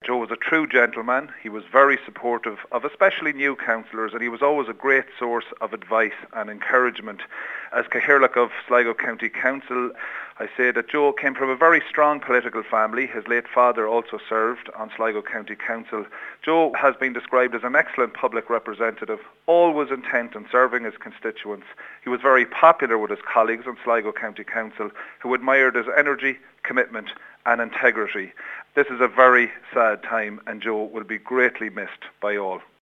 Joe was a true gentleman. He was very supportive of especially new councillors, and he was always a great source of advice and encouragement. As Cathaoirleach of Sligo County Council, I say that Joe came from a very strong political family. His late father also served on Sligo County Council. Joe has been described as an excellent public representative, always intent on serving his constituents. He was very popular with his colleagues on Sligo County Council, who admired his energy, commitment and integrity. This is a very sad time, and Joe will be greatly missed by all.